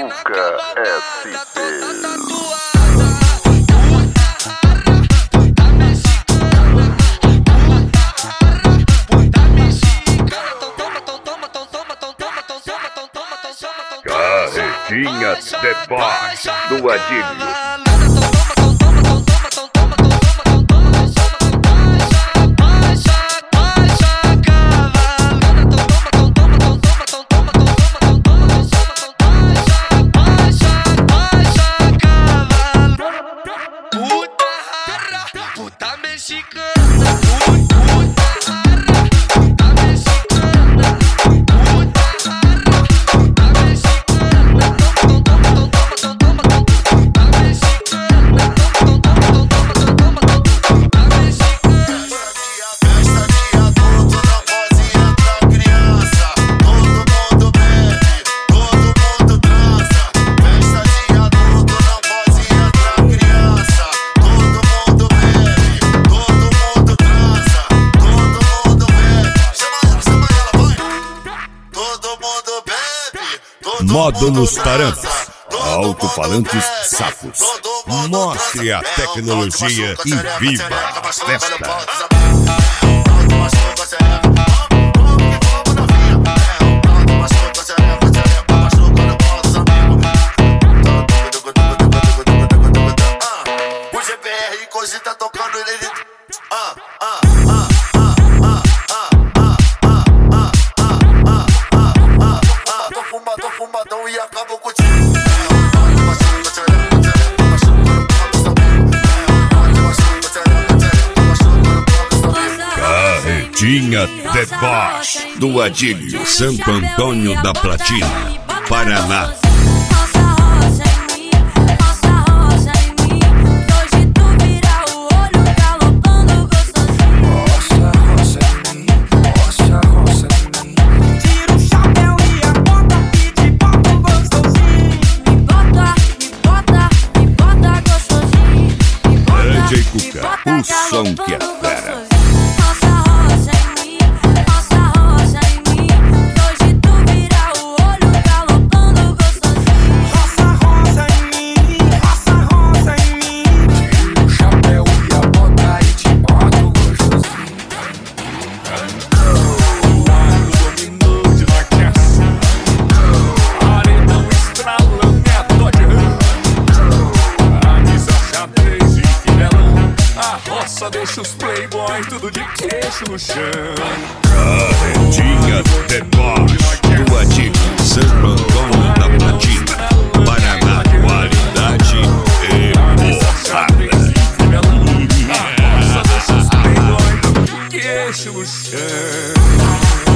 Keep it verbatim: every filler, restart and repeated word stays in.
Cuca S P. Carretinha deboche do Adílio. Puta mexicana, puta rara, puta mexicana, puta rara, puta mexicana, toma, toma, toma, toma, toma, puta mexicana, toma, toma, toma, toma, toma, puta mexicana. Festa de adulto, não pode entrar criança. Todo mundo bebe, todo mundo transa. Festa de adulto, não pode entrar criança. Todo mundo bebe, todo mundo transa. Todo mundo bebe. Chama ela, chama ela, vai. Todo mundo bebe, todo Módulos mundo Tarantos, transa. Todo alto-falantes mundo bebe, Sapos. todo mundo Mostre transa. a tecnologia e viva a festa. O G P R Cozi tá tocando ele. Ah, ah, ah, tô fumadão, tô fumadão e acabo contigo. Carretinha deboche do Adílio, Santo Antônio da Platina, Paraná. D J Cuca, o som que é fera. Só deixa os playboys tudo de queixo no chão. Carretinha deboche do Adílio, Santo Antônio da Platina, Paraná. Qualidade e porrada. Só deixa os playboys tudo de queixo no chão.